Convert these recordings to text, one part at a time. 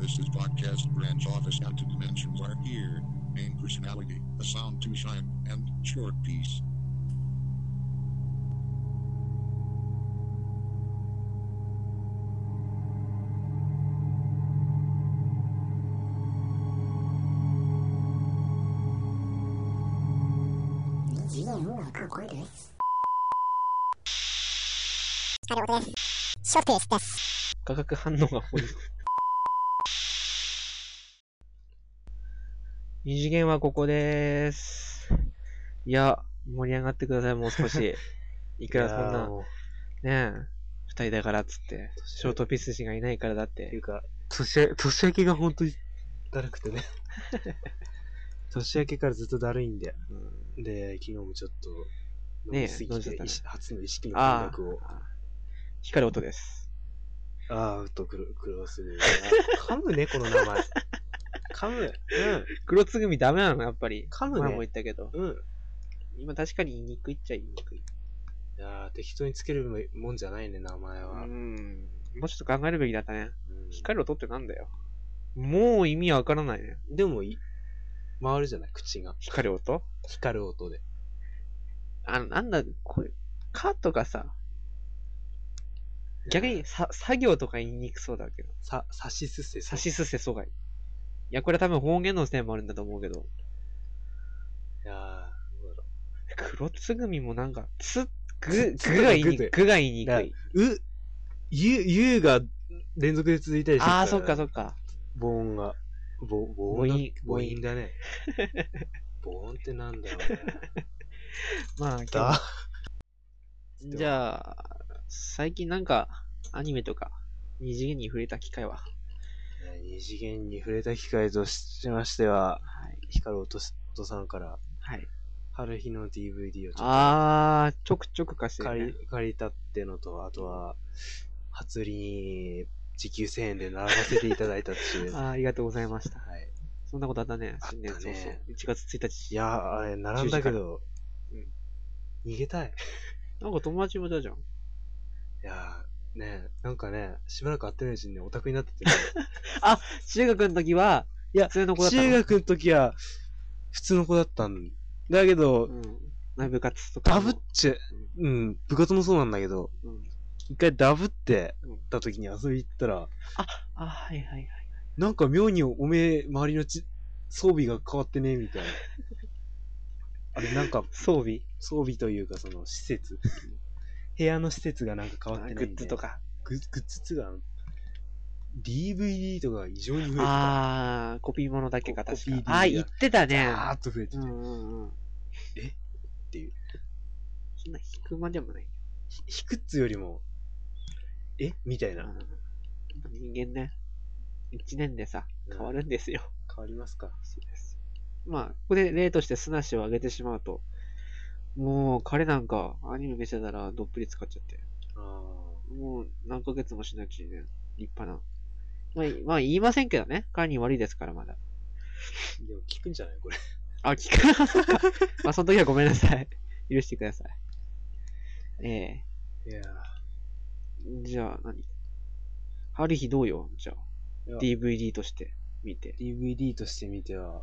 This is podcast branch office and two dimensions are here. Main personality, a sound to shine, and short piece. 化学反応が多い。二次元はここでーす。いや、盛り上がってください、もう少し。いくらそんな、ねえ、二人だからっつって、ショートピース氏がいないからだって。 っていうか、年明けが本当にだるくてね。年明けからずっとだるいんで。で、昨日もちょっと、飲みすぎて、初の意識の感覚を。 光る音です。 苦労する。噛むね、この名前。噛む。 黒つぐみダメなの、やっぱり。 噛むね。 前も言ったけど。今確かに言いにくいっちゃ言いにくい。 いやー、適当につけるもんじゃないね、名前は。 もうちょっと考えるべきだったね。光る音ってなんだよ。もう意味わからないね。 でも回るじゃない、口が。 光る音で。 なんだ、これ、かとかさ、逆に作業とか言いにくそうだけど。 さしすせそがいい。いや、これ多分方言のせいもあるんだと思うけど。 いやー、どうだろう。 黒つぐみもなんか、ぐが言いにくい。 ゆが連続で続いたりしてる。 そっか。 母音が。母音だね。母音ってなんだろうね。 まあ、じゃあ、最近なんか、アニメとか、二次元に触れた機会は？ 二次元に触れた機会としましては、光る音さんから、春日の DVD をちょくちょく貸して、 借りたってのと、あとは、初売りに時給1000円で並ばせていただいたっていう。 ありがとうございました。そんなことあったね。新年早々。1月1日。 いや、あれ、並んだけど、逃げたい。 なんか友達もいたじゃん。 いやー、ね、なんかね、しばらく会ってないうちにね、オタクになっててね。 中学の時は、普通の子だったの？ 中学の時は、普通の子だったんだけど、 部活とか。 ダブっちゃ、部活もそうなんだけど、一回ダブってた時に遊び行ったら、 はい。 なんか妙におめえ、周りの装備が変わってね、みたいな。あれ、なんか、装備というか、その、施設。部屋の施設がなんか変わってない。 グッズとか。 グッズが、DVD とかが異常に増えてた。 コピー物だけが確か。言ってたね。 ザーッと増えてて。っていう。 そんな引くまでもない。 引くっつよりも、みたいな。 人間ね。1年でさ、変わるんですよ。 変わりますか。 そうです。まあ、ここで例としてスナッシュを上げてしまうと、もう彼なんかアニメ見せたらどっぷり使っちゃって。もう何ヶ月もしないうちにね、立派な。まあ言いませんけどね。彼に悪いですからまだ。 でも聞くんじゃないこれ。 聞くまあその時はごめんなさい。許してください。 いやじゃあ春日どうよじゃあ。DVD として見て。 DVD として見ては、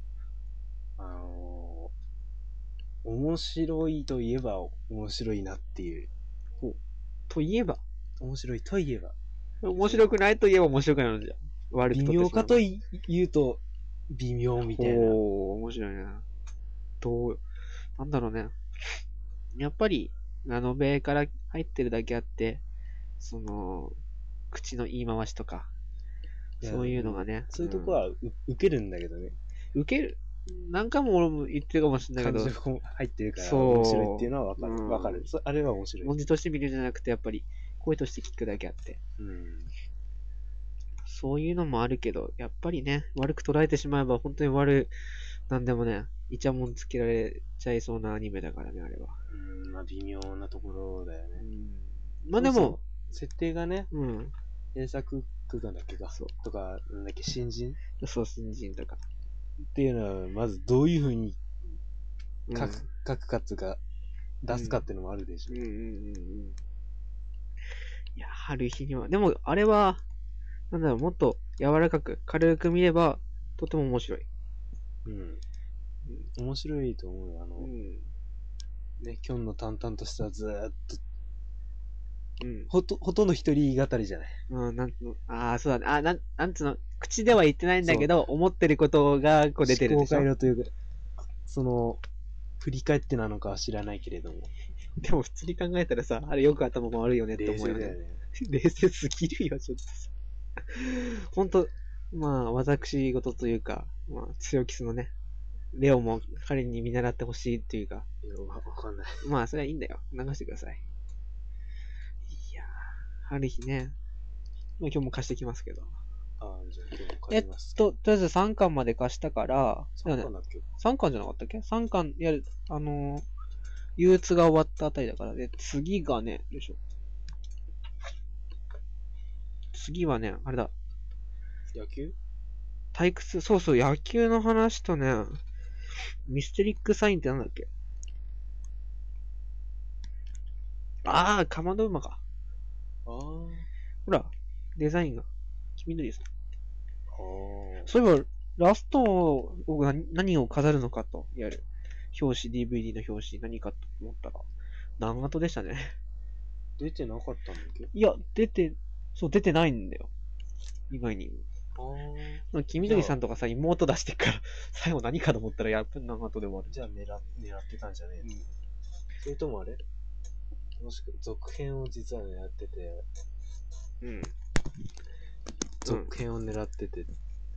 面白いといえば面白いなっていう。 といえば面白いといえば。 面白くないといえば面白くないのじゃ。 微妙かと言うと、微妙みたいな。 面白いな。なんだろうね。やっぱり、ラノベから入ってるだけあって、その、口の言い回しとか、そういうのがね。 そういうとこは受けるんだけどね。 受ける何回も俺も言ってるかもしれないけど。 感情入ってるから面白いっていうのはわかる。あれは面白い。 文字として見るんじゃなくて、やっぱり声として聞くだけあって。そういうのもあるけど、やっぱりね、悪く捉えてしまえば本当になんでもね、イチャモンつけられちゃいそうなアニメだからね、あれは。 まあ微妙なところだよね。 まあでも、 設定がね、原作空間だっけか。とか、なんだっけ、新人とか。 っていうのは、まずどういう風に書くかつうか、出すかっていうのもあるでしょ。 いや、春日には、でも、あれは、 なんだろう、もっと柔らかく、軽く見れば、とても面白い。 うん。面白いと思うよ。ね、キョンの淡々としたずーっと、ほとんど一人語りじゃない。 そうだね。なんつうの、口では言ってないんだけど、思ってることがこう出てるでしょ。 思考回路というか、振り返ってなのかは知らないけれども。 でも普通に考えたらさ、あれよく頭回るよねって思うよね。冷静すぎるよ、ちょっとさ。ほんと、私事というか、強気のね、レオも彼に見習ってほしいっていうか。 わかんない。 それはいいんだよ。流してください。いやー、ある日ね、今日も貸してきますけど。 じゃあ今日も貸します。 とりあえず3巻まで貸したから、 3巻だっけ ?3 巻じゃなかったっけ ?3 巻やる、憂鬱が終わったあたりだからね、次がね、よいしょ。次はね、あれだ。 野球退屈、そうそう、野球の話とね、ミステリックサインってなんだっけ？かまど馬か。ほら、デザインが、黄緑です。そういえば、ラストを何を飾るのかと、いわゆる、表紙、DVD の表紙、何かと思ったら、長門でしたね。 出てなかったんだっけ？ いや、出てないんだよ。意外に。黄緑さんとかさ、妹出してから、最後何かと思ったら、やっぱり長門で終わる。 じゃあ狙ってたんじゃねえの？それともあれ？もしくは続編を実は狙ってて、続編を狙ってて、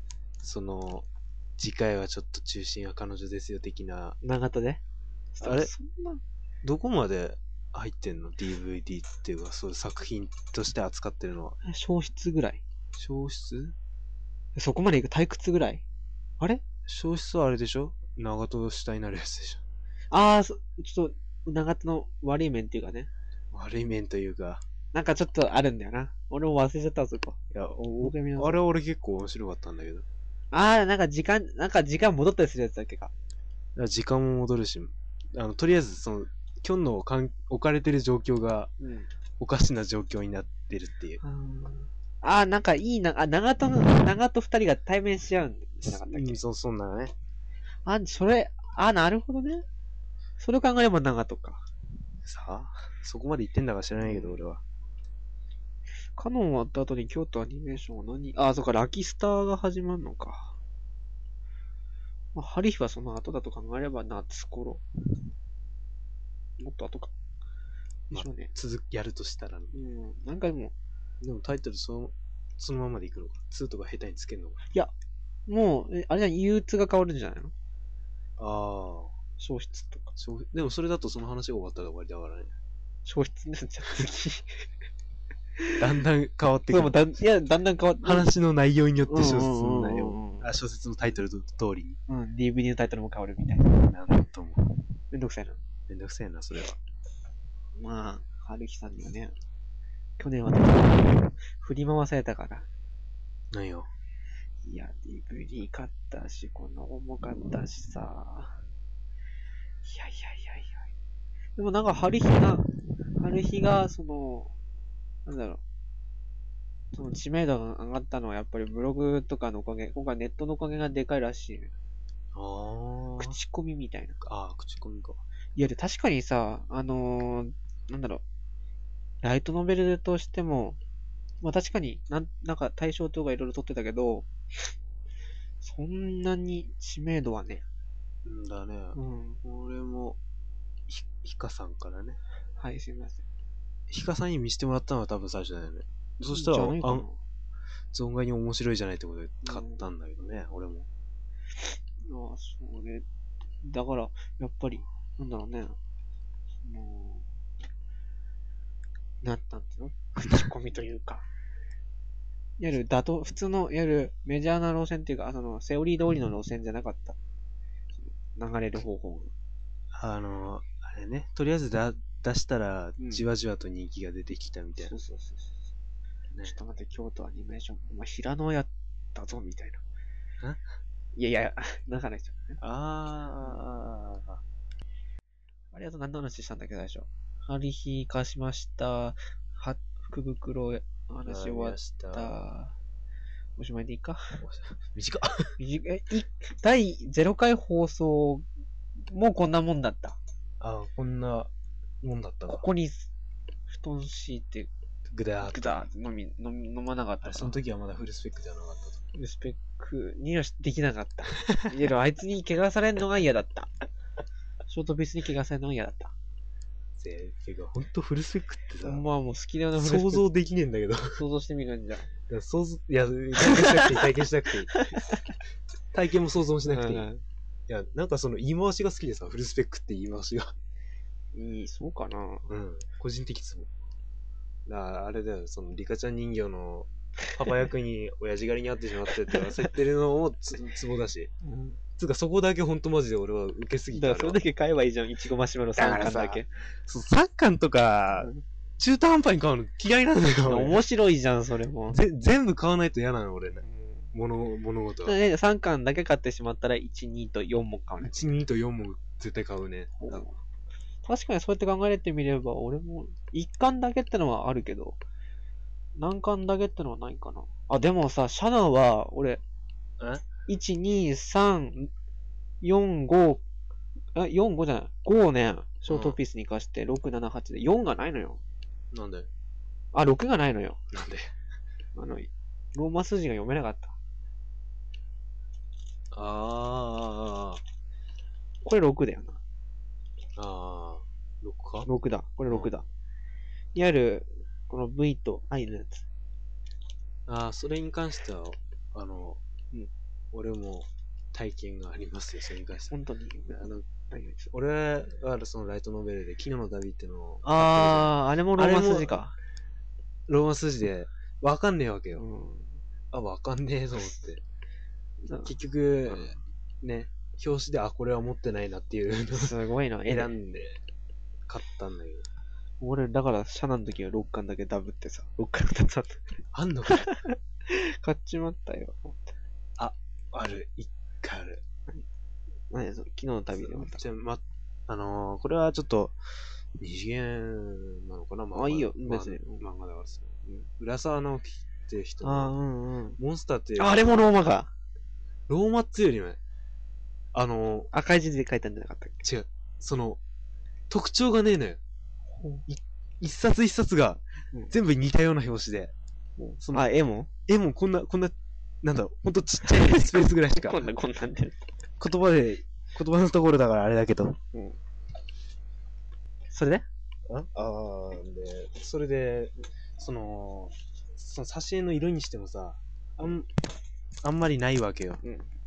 次回はちょっと中心は彼女ですよ的な。 長門で？ あれどこまで入ってんの？ DVD っていうか、そういう作品として扱ってるのは。 消失ぐらい。 消失？ そこまでいく退屈ぐらい？あれ？ 消失はあれでしょ？長門下になるやつでしょ。 ちょっと、長門の悪い面っていうかね。 悪い面というか。 なんかちょっとあるんだよな。俺も忘れちゃったそこ。 いや、あれは俺結構面白かったんだけど。 なんか時間戻ったりするやつだっけか。 時間も戻るし、とりあえずキョンの置かれてる状況が、おかしな状況になってるっていう。 なんかいいな、長門二人が対面し合うんじゃなかったっけ？ そんなのね。 なるほどね。それを考えれば長門か。 さあ、そこまで言ってんだか知らないけど、俺は。 カノン終わった後に京都アニメーションはそうか、ラキスターが始まるのか。ハリヒはその後だと考えれば夏頃。もっと後か。でしょうね。 やるとしたら。 なんかでもタイトルそのままでいくのか。2とか下手につけるのか。 いや、もう、あれじゃん、憂鬱が変わるんじゃないの？消失とか。 でもそれだとその話が終わったら終わりだからね。 消失になっちゃう。次。 だんだん変わってくる。 だんだん変わって。 話の内容によって小説の内容。小説のタイトル通り。 DVD のタイトルも変わるみたいな。 なんとも。 めんどくさいな、 それは。 春日さんにはね、去年は振り回されたから。 何よ。 いや、DVD 買ったし、この重かったしさ。いや。でもなんか春日が、なんだろう。その知名度が上がったのはやっぱりブログとかのおかげ、今回ネットのおかげがでかいらしい。口コミみたいな。 口コミか。 いや、確かにさ、なんだろう。ライトノベルとしても、確かになんか対象とかいろいろ取ってたけど、そんなに知名度はね。 だね。俺も、ヒカさんからね。 はい、すみません。 ヒカさんに見せてもらったのは多分最初だよね。そしたら、存外に面白いじゃないってことで買ったんだけどね、俺も。 それ、だから、やっぱり、なんだろうね。なんていうの？口コミというか。いわゆる普通の、いわゆるメジャーな路線っていうか、セオリー通りの路線じゃなかった。流れる方法が。 あれね、とりあえず出したら、じわじわと人気が出てきたみたいな。 そう。ちょっと待って、京都アニメーション、お前平野やったぞ、みたいな。いや、だからですよね。ありがとう、何の話したんだっけ、最初。春日貸しました。福袋話終わった。 おしまいでいいか。 短っ。 第0回放送もこんなもんだった。 ああ、こんなもんだったか。 ここに布団敷いて、 ぐだーって飲まなかった。 その時はまだフルスペックじゃなかったと。 フルスペックにはできなかった。いや、あいつに怪我されるのが嫌だった。ショートピースに怪我されるのが嫌だった。 てか、ほんとフルスペックってさ、 まあもう好きなようなフルスペック。 想像できねえんだけど。 想像してみるんじゃ。 いや、体験しなくていい。体験も想像もしなくていい。いや、なんかその言い回しが好きでさ、フルスペックって言い回しが。 そうかな。 うん。個人的ツボ。あれだよ、そのリカちゃん人形のパパ役に親父狩りに遭ってしまってって焦ってるのもツボだし。つうかそこだけほんとマジで俺は受けすぎた。 だからそれだけ買えばいいじゃん、いちごマシュマロ3巻だけ。 そう、3巻とか、中途半端に買うの嫌いなんだよ。 面白いじゃん、それも。 全部買わないと嫌なの、俺ね。物事は。 3巻だけ買ってしまったら、1、2と4も買うね。 1、2と4も絶対買うね。 確かにそうやって考えてみれば、俺も1巻だけってのはあるけど、何巻だけってのはないかな。あ、でもさ、シャナは、俺、1、2、3、4、5、4、5じゃない。5ね、ショートピースに貸して、6、7、8で、4がないのよ。 なんで 6がないのよ。 なんでローマ数字が読めなかった。これ6だよな。 6か ?6 だ。これ6だ。いわゆる、この V と I のやつ。 それに関しては、俺も体験がありますよ、それに関しては。 本当に俺はそのライトノベルで、昨日の旅ってのを。 あれもローマ数字か。 ローマ数字で、わかんねえわけよ。わかんねえと思って。結局、ね、表紙で、これは持ってないなっていうのをすごいな、 選んで買ったんだけど。 俺、だから、シャナの時は6巻だけダブってさ、6巻2つあった。 あんのか買っちまったよ。 ある、1回ある。 何それ、昨日の旅でまた。 これはちょっと、二次元なのかな。 いいよ、別に。 漫画ではですね。浦沢直樹っていう人の、 モンスターっていう。 あれもローマか。 ローマっていうよりも、 赤い字で書いたんじゃなかったっけ？ 違う。特徴がねえのよ。一冊一冊が、全部似たような表紙で。 絵もこんな、なんだろう、ほんとちっちゃいスペースぐらいしか。 こんなんで。 言葉のところだからあれだけど。 それでそれで、その挿絵の色にしてもさ、あんまりないわけよ。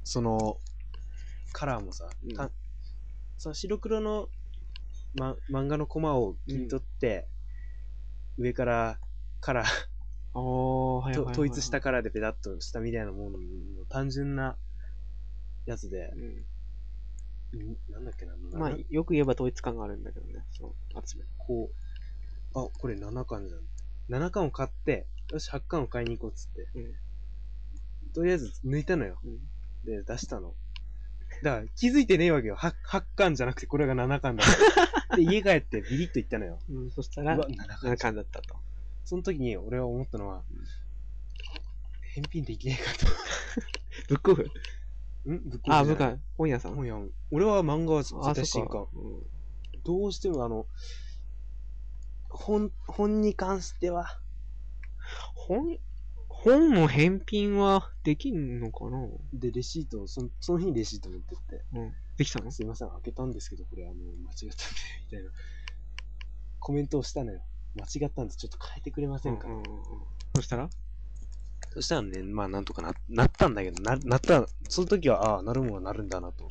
カラーもさ、白黒の、漫画のコマを切り取って、上からカラー、統一したカラーでペタッとしたみたいなものの単純なやつで、なんだっけな。 よく言えば統一感があるんだけどね、集め。 これ7巻じゃん。7巻を買って、よし、8巻を買いに行こうっつって。とりあえず抜いたのよ。で、出したの。だから気づいてねえわけよ。8巻じゃなくてこれが7巻だった。で、家帰ってビリッと言ったのよ。 そしたら、7巻だったと。 その時に俺は思ったのは、返品できねえかと。 ブックオフブックオフ。 本屋さん。 俺は漫画は絶対新刊。どうしても本に関しては。 本も返品はできんのかな？ で、レシート、その日にレシート持ってって。 できたの？ すいません、開けたんですけど、これ間違ったんで、みたいな。コメントをしたのよ。間違ったんで、ちょっと変えてくれませんか？ そしたらね、なんとかなったんだけど、その時は、なるもんはなるんだなと。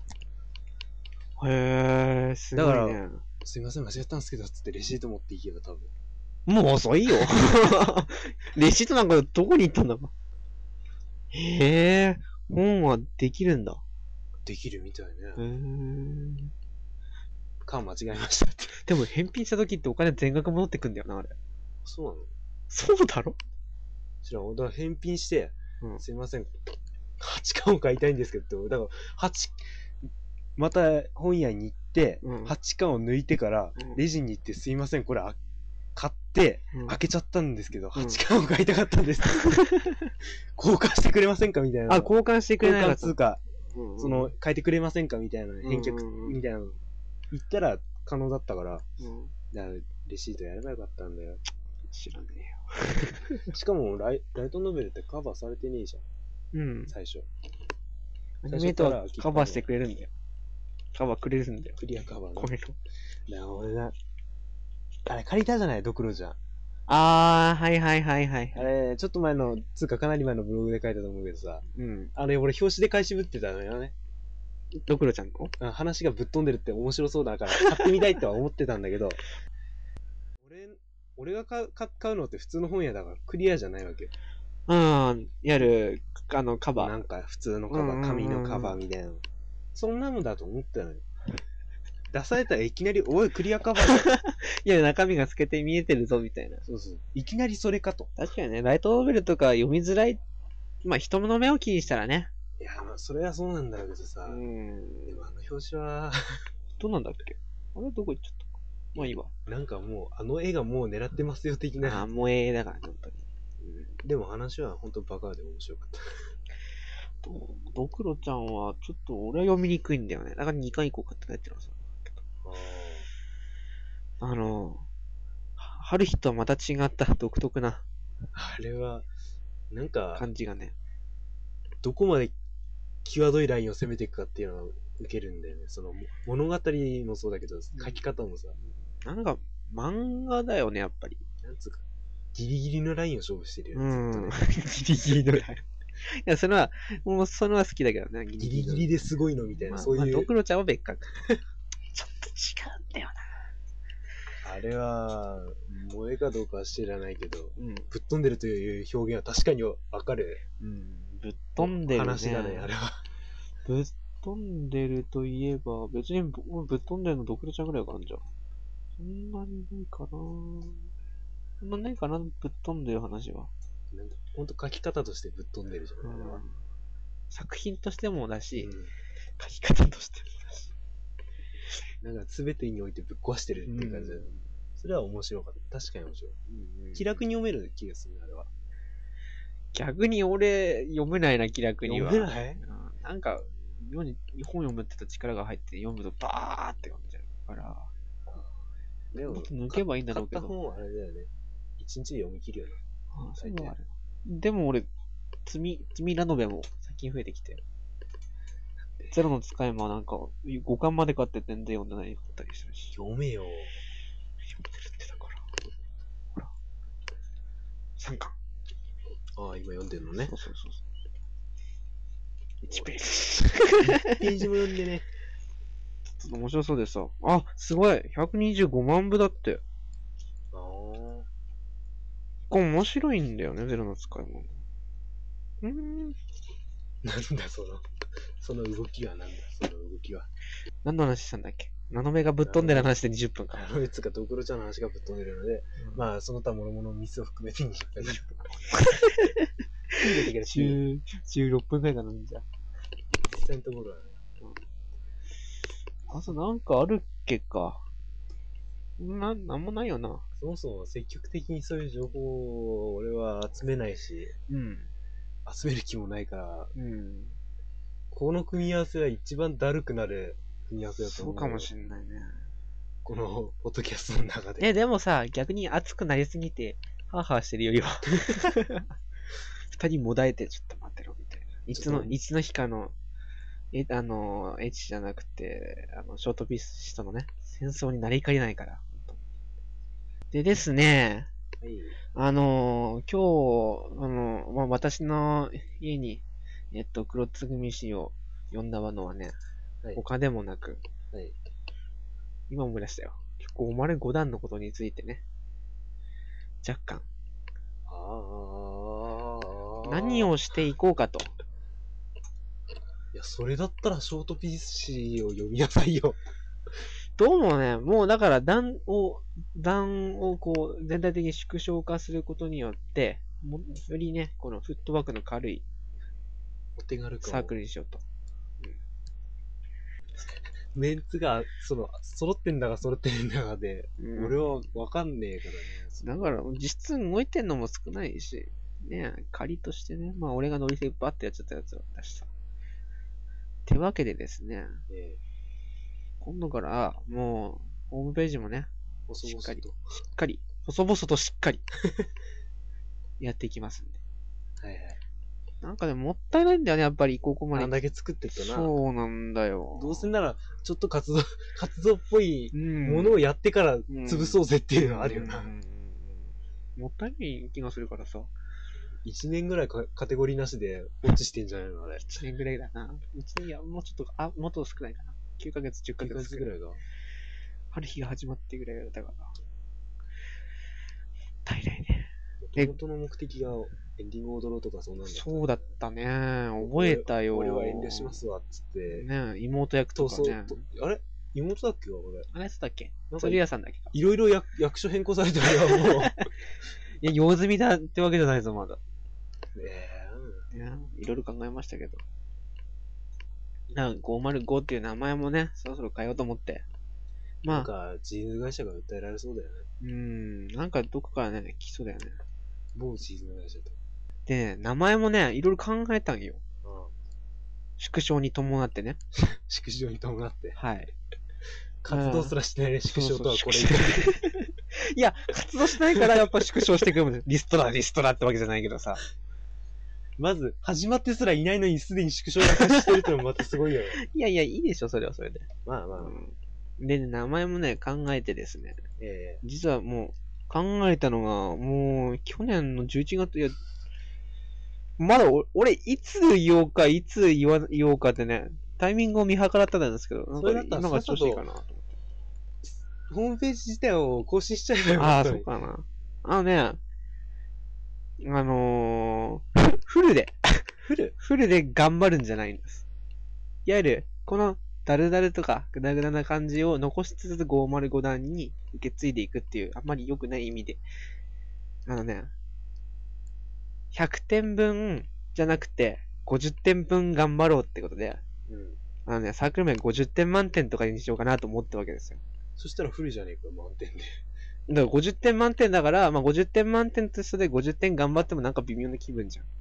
へー、すごいね。だから、 すいません、間違ったんですけど、つってレシート持っていけば多分。 もう遅いよ。レシートなんかどこに行ったんだか。へー、本はできるんだ。 できるみたいね。間違えましたって。 でも返品した時ってお金全額戻ってくんだよな、あれ。 そうなの？ そうだろ？ 知らん。だから返品して、すいません、8巻を買いたいんですけど、だからまた本屋に行って、8巻を抜いてから、レジに行って、すいません、これて、 うん開けちゃったんですけど、8巻を買いたかったんです。交換してくれませんかみたいな。 あ、交換してくれない交換通貨、 うんその、変えてくれませんかみたいな、返却うんみたいなの言ったら可能だったから、 うんだからレシートやればよかったんだよ。 知らねしかもライトノベルってカバーされてねえじゃん、 えよ。うん。 最初。 アニメートはカバーしてくれるんだよ。カバーくれるんだよ。 クリアカバーの。 これの。 だから俺が、あれ借りたじゃない、ドクロじゃん。 あー、はいはいはいはい。 あれ、ちょっと前の、つうかかなり前のブログで書いたと思うけどさ、 うん。 あれ俺表紙で返しぶってたのよね。 ドクロちゃんの話がぶっ飛んでるって面白そうだから買ってみたいとは思ってたんだけど、俺が買うのって普通の本屋だからクリアじゃないわけよ。 うん。いわゆる、カバー。 なんか普通のカバー、紙のカバーみたいなの。そんなのだと思ったのよ。出されたらいきなり、おい、クリアカバーだ。 いや、中身が透けて見えてるぞ、みたいな。 そうそう。いきなりそれかと。 確かにね、ライトノベルとか読みづらい。まあ、人の目を気にしたらね。 いや、まあ、それはそうなんだろうけどさ。 うん。 でもあの表紙は、 どうなんだっけあれどこ行っちゃったか。まあいいわ。 なんかもう、あの絵がもう狙ってますよ的な。 ああ、萌えだから、本当に。 でも話は本当バカで面白かった。 ドクロちゃんは、ちょっと俺は読みにくいんだよね。だから2回行こうかって書いてます。春日とはまた違った独特なあれは、なんか、 感じがね。 どこまで際どいラインを攻めていくかっていうのは受けるんだよね。その物語もそうだけど、書き方もさ、 なんか、漫画だよね、やっぱり。 なんつうか、ギリギリのラインを勝負してるよね。 ギリギリのライン。いや、それは好きだけどね。 ギリギリですごいのみたいな、そういう。 まあ、ドクロちゃんは別格。ちょっと違うんだよな。 あれは、萌えかどうかは知らないけど、 うん、 ぶっ飛んでるという表現は確かにわかる。 うん、ぶっ飛んでるね。 話だね、あれは。 ぶっ飛んでるといえば、別にぶっ飛んでるのドクロちゃんぐらいかな、じゃあ。そんなにないかな。そんなないかな、ぶっ飛んでる話は。 なんかほんと書き方としてぶっ飛んでるじゃん、あれは。 作品としてもだし、 うん、 書き方としてもだし。 なんか全てにおいてぶっ壊してるっていう感じで、それは面白かった。確かに面白い。気楽に読める気がするね、あれは。 逆に俺、読めないな、気楽には。 読めない？ なんか、妙に本読むってた力が入って読むとバーって読んじゃうから。 でも、 抜けばいいんだろうけど。 買った本はあれだよね。一日で読み切るよね。 ああ、そういうのある。でも俺、積みラノベも最近増えてきて。ゼロの使い魔はなんか、5巻まで買って全然読んでないかったりするし。 読めよ。 読んでるってだから。ほら。3巻。 ああ、今読んでるのね。 そう。1ページ。 1ページも読んでね。 ちょっと面白そうでさ。あ、すごい !125 万部だって。 ああ。 これ面白いんだよね、ゼロの使い魔。 なんだその動きはなんだその動きは。 何の話したんだっけ？ナノベがぶっ飛んでる話で20分か。 ナノベつかドクロちゃんの話がぶっ飛んでるので、まあその他諸々のミスを含めて20分。 16分くらいかな、じゃあ。 実際のところはね。 あとなんかあるっけか。なんもないよな。 そもそも積極的にそういう情報を俺は集めないし、集める気もないから、この組み合わせは一番だるくなる組み合わせだと思う。 そうかもしんないね。 このポッドキャストの中で。 でもさ、逆に熱くなりすぎて、ハーハーしてるよりは、二人もだえてちょっと待ってろみたいな。いつの日かの、エッチじゃなくて、ショートピースとのね、戦争になりかねないから。でですね、 はい、 今日、まあ、私の家に、黒津組氏を呼んだのはね、はい、他でもなく、はい、今思い出したよ。結構505段のことについてね、若干。何をしていこうかと。 いや、それだったらショートピース氏を読みなさいよ。 どうもね、もうだから段をこう全体的に縮小化することによって、よりね、このフットワークの軽いお手軽サークルにしようと。 メンツが、揃ってんだか揃ってねえんだかで、俺はわかんねえからね。 だから、実質動いてんのも少ないし、ね仮としてね、まあ俺がノリでバッてやっちゃったやつを出した。ってわけでですね、今度からもう、ホームページもね、しっかり、細々としっかり、やっていきますんで。はいはい。なんかでももったいないんだよね、やっぱりここまで。 あんだけ作ってったな。 そうなんだよ。 どうせなら、ちょっと活動っぽいものをやってから潰そうぜっていうのはあるよな。 もったいない気がするからさ。 1年ぐらいカテゴリーなしで落ちしてんじゃないのあれ。 1年ぐらいだな。1年、いや、もうちょっと、もっと少ないかな。9ヶ月、10ヶ月ぐらいが。 春日が始まってぐらいだったから。もったいないね。 元々の目的がエンディング踊ろうとかそんなんだった。 そうだったね。覚えたよ。 俺は遠慮しますわ、つって。 ね妹役とかね。 あれ妹だっけ俺。 あれやつだっけ鶴屋さんだっけか。 いろいろ役所変更されてるよ、もう。 いや、用済みだってわけじゃないぞ、まだ。いろいろ考えましたけど。505っていう名前もね、そろそろ変えようと思って。まあ。 なんか、チーズ会社が訴えられそうだよね。なんかどこからね、来そうだよね。 某チーズ会社と。 で、名前もね、いろいろ考えたんよ。縮小に伴ってね。 縮小に伴って。 はい。 活動すらしてないね、縮小とはこれ。 いや、活動しないからやっぱ縮小していくんです。リストラってわけじゃないけどさ。 まず、始まってすらいないのにすでに縮小が開始してるってのもまたすごいよね。 いや、いいでしょ、それはそれで。 まあまあ。 で、名前もね、考えてですね。実はもう、考えたのが、もう、去年の11月、いや、まだ俺、いつ言おうか、いつ言おうかってね、タイミングを見計らったんですけど、なんか今が調子いいかなと思って。 ホームページ自体を更新しちゃえばよかった。そうかな。フルで頑張るんじゃないんです。いわゆる、このダルダルとかグダグダな感じを残しつつ505段に受け継いでいくっていう、あんまり良くない意味で。100点分じゃなくて、50点分頑張ろうってことで、サークル名50点満点とかにしようかなと思ったわけですよ。 そしたらフルじゃねえか、満点で。 だから50点満点だから、まあ50点満点としてで50点頑張ってもなんか微妙な気分じゃん。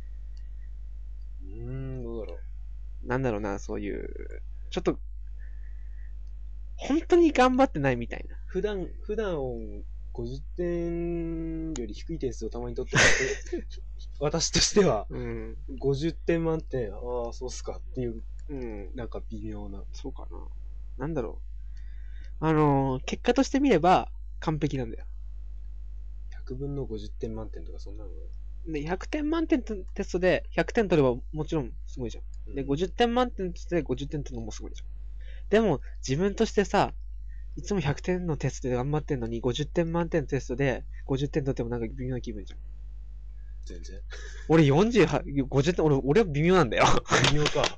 どうだろう。なんだろうな、そういう、ちょっと、本当に頑張ってないみたいな。 普段50点より低い点数をたまに取って私としては、50点満点、ああ、そうっすかっていう、なんか微妙な。 そうかな。なんだろう。結果として見れば完璧なんだよ。 100分の50点満点とかそんなので、100点満点テストで100点取ればもちろんすごいじゃん。で、50点満点テストで50点取るのもすごいじゃん。でも、自分としてさ、いつも100点のテストで頑張ってんのに、50点満点のテストで50点取ってもなんか微妙な気分じゃん。 全然。 俺50点、俺は微妙なんだよ。 微妙か。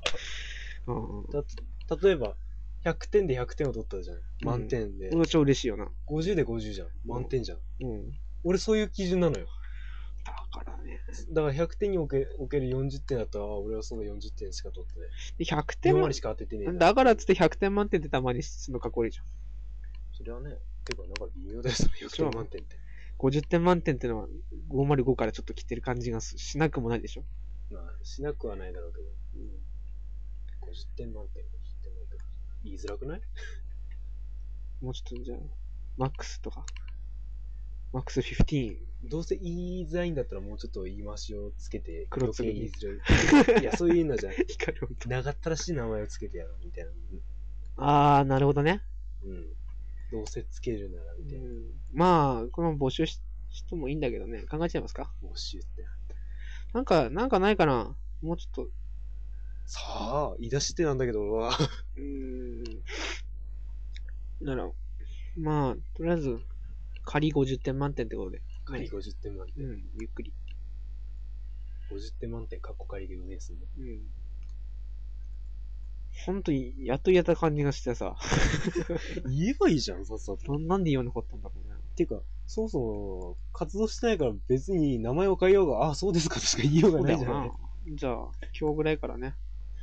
例えば、100点で100点を取ったじゃん。満点で。 俺超嬉しいよな。 50で50じゃん。満点じゃん。俺そういう基準なのよ。 だからね。 だから100点における40点だったら、俺はその40点しか取ってない。 で、100点 4割しか当ててねえ。 だからっつって100点満点ってたまにするのかっこいいじゃん。 それはね、てか、だから微妙だよ、その100点満点って。 50点満点ってのは505からちょっと来てる感じがしなくもないでしょ。 まあ、しなくはないだろうけど。50点満点、50点満点。言いづらくない？ もうちょっとじゃあ、マックスとか。マックス15。 どうせ言いづらいんだったらもうちょっと言い回しをつけて、 黒つ言いづらい。いや、そういうのじゃん。長ったらしい名前をつけてやろうみたいな。 なるほどね。 どうせつけるならみたいな。 まあ、この募集してもいいんだけどね。考えちゃいますか？ 募集って。 なんかないかな？もうちょっと。 さあ、言い出しってなんだけど、俺は。 なら、まあ、とりあえず、仮50点満点ってことで。 仮50点満点。 ゆっくり。 50点満点、カッコ仮で運営するの。 ほんとに、やっと言えた感じがしてさ。 言えばいいじゃん、さっさと。 なんで言わなかったんだろうね。 っていうか、そもそも、活動してないから別に名前を変えようが、あ、そうですかとしか言いようがないじゃん。 じゃあ、今日ぐらいからね。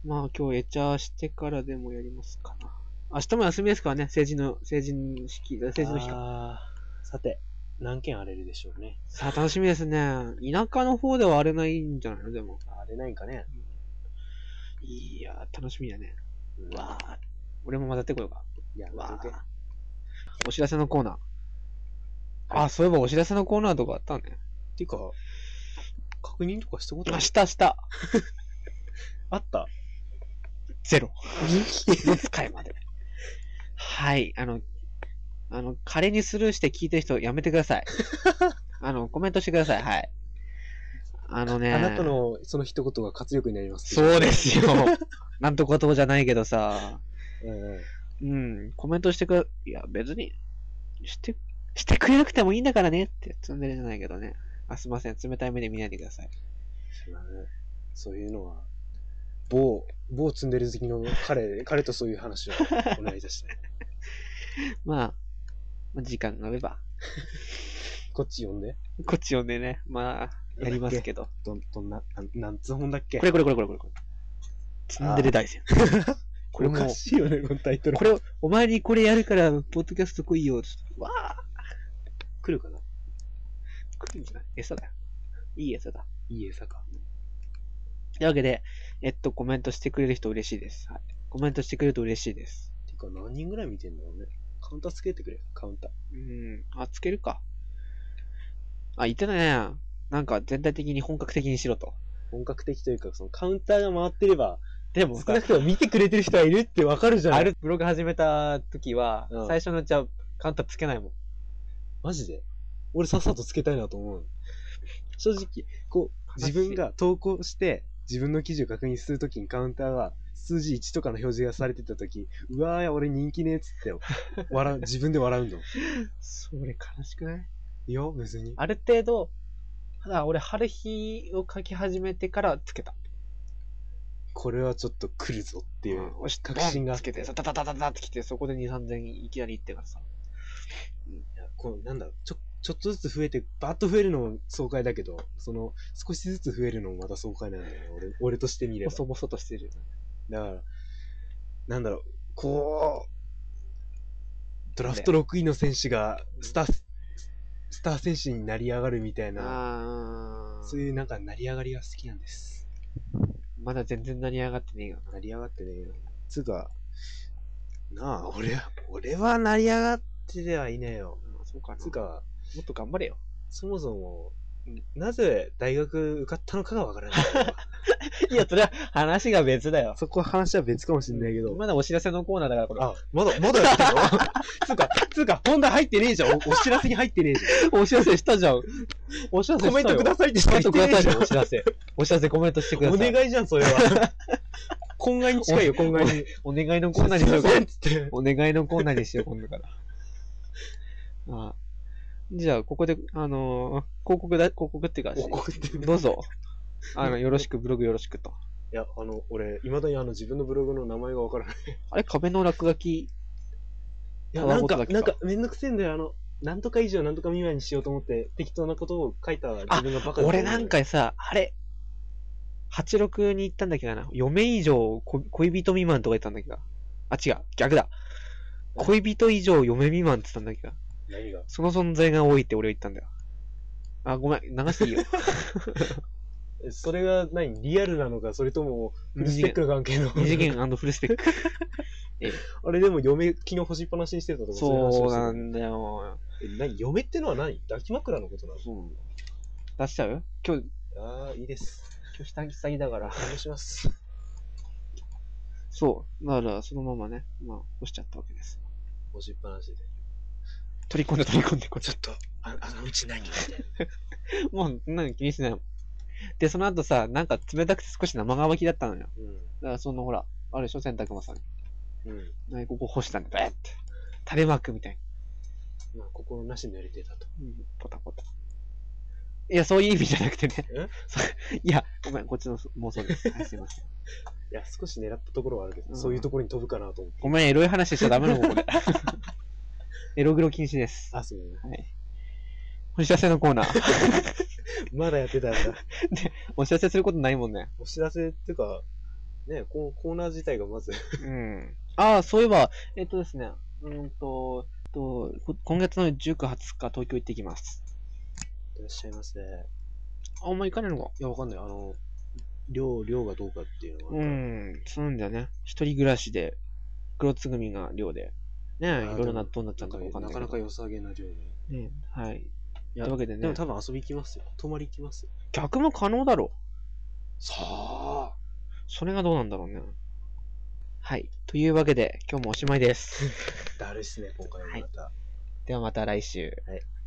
まあ今日エチャーしてからでもやりますかな。明日も休みですからね、成人の日か。 さて、何件荒れるでしょうね。 さあ楽しみですね。田舎の方では荒れないんじゃないのでも。 荒れないんかね。 いやー、楽しみだね。わー。俺も混ざってこようか。 いや、 わー。お知らせのコーナー。あ、そういえばお知らせのコーナーとかあったね。 ていうか、確認とかしたことある？ した。 あった？ ゼロ。の使いまで。はい。仮にスルーして聞いてる人やめてください。コメントしてください。はい。あなたのその一言が活力になります。 そうですよ。なんとことじゃないけどさ。コメントしていや、別に、してくれなくてもいいんだからねって積んでるじゃないけどね。すいません。冷たい目で見ないでください。 そういうのは、某積んでる好きの彼とそういう話をお願いいたしたい。 まあ、時間があれば。 こっち呼んでね。まあ、やりますけど。 なんつう本だっけ？ これ。積んでる大戦。 これおかしいよね、このタイトル。 これ、お前にこれやるから、ポッドキャスト来いよ。わあ。 来るかな？ 来るんじゃない？餌だよ。いい餌だ。 いい餌か。 というわけで、コメントしてくれる人嬉しいです。はい。コメントしてくれると嬉しいです。 てか、何人ぐらい見てんだろうね。カウンターつけてくれ、カウンター。 つけるか。言ってたね。なんか全体的に本格的にしろと。 本格的というか、そのカウンターが回ってれば、 でも少なくとも見てくれてる人はいるってわかるじゃん。 ブログ始めた時は、最初のうちはカウンターつけないもん。 マジで？俺さっさとつけたいなと思う。正直、自分が投稿して、自分の記事を確認するときにカウンターが数字1とかの表示がされてたとき、うわー、俺人気ねーっつって自分で笑うんだ。 それ悲しくない？ いや、別に。 ある程度、俺、春日を書き始めてからつけた。 これはちょっと来るぞっていう確信があって。 つけて、タタタタタってきて、そこで2、3000いきなりいってからさ。 なんだろう、ちょっとずつ増えて、バーッと増えるのも爽快だけど、少しずつ増えるのもまた爽快なんだよね、俺としてみれば。 細々としてる。 だから、なんだろう、ドラフト6位の選手がスター選手になり上がるみたいな、そういうなんか成り上がりが好きなんです。 まだ全然成り上がってねえよ。 成り上がってねえよ。つうか、なあ、俺は成り上がってではいねえよ。 そうかな。 つうか、 もっと頑張れよ。 そもそも、なぜ大学受かったのかがわからない。 いや、それは話が別だよ。 そこは話は別かもしれないけど。 まだお知らせのコーナーだから、これ。 まだやってるのつうか、本題入ってねえじゃん。お知らせに入ってねえじゃん。 お知らせしたじゃん。お知らせしたよ。 コメントくださいって言ってねえじゃん。 お知らせコメントしてください。 お願いじゃん、それは。懇願に近いよ、懇願に。 お願いのコーナーにしよう。お願いのコーナーにしよう、今度から。じゃあ、ここで、広告っていうか、どうぞ。よろしく、ブログよろしくと。 いや、俺、未だに自分のブログの名前がわからない。 あれ、壁の落書き。 いや、なんか、めんどくせえんだよ。なんとか以上、なんとか未満にしようと思って、適当なことを書いた自分がバカだ。 俺なんかさ、86に行ったんだっけな。嫁以上、恋人未満とか言ったんだっけど。違う、逆だ。恋人以上、嫁未満って言ったんだっけど。 何が？ その存在が多いって俺は言ったんだよ。ごめん、流していいよ。 それがリアルなのか、それとも、フルスペックの関係の。 二次元&フルスペック。 あれでも嫁、昨日干しっぱなしにしてたとかそうなんだよ。 嫁ってのは何？抱き枕のことなの？ そうなんだ。出しちゃう？今日。 いいです。 今日下着だから。 お願いします。 そう。だから、そのままね、干しちゃったわけです。 干しっぱなしで。 取り込んで、 ちょっと、うち何みたいな。もう、気にしない。で、その後さ、なんか冷たくて少し生乾きだったのよ。だからほら、あれでしょ、洗濯もさ。ここ干したんだ、べーって。垂れ幕みたいな。心なしのやり手だと。 ポタポタ。いや、そういう意味じゃなくてね。いや、ごめん、こっちの妄想です。はい、すいません。いや、少し狙ったところはあるけど、そういうところに飛ぶかなと思って。 ごめん、エロい話しちゃダメなの、ここで。エログロ禁止です。 そうね。 はい。お知らせのコーナー。 まだやってたんだ。 で、お知らせすることないもんね。 お知らせっていうか、 ね、コーナー自体がまず。 うん。ああ、そういえば、ですね、今月の19、20日、東京行ってきます。 いらっしゃいますね。 あ、お前行かねえのか？ いや、わかんない。量がどうかっていうのは。 そうなんだよね。一人暮らしで、黒つぐみが寮で、ね、いろいろなどうなっちゃったかわかんないけど。 なかなか良さげな量で。 ね、はい。というわけでね。 でも多分遊び行きますよ。泊まり行きますよ。 逆も可能だろう。 さあ。 それがどうなんだろうね。はい。というわけで、今日もおしまいです。 だるいっすね、今回はまた。 はい、ではまた来週。 はい。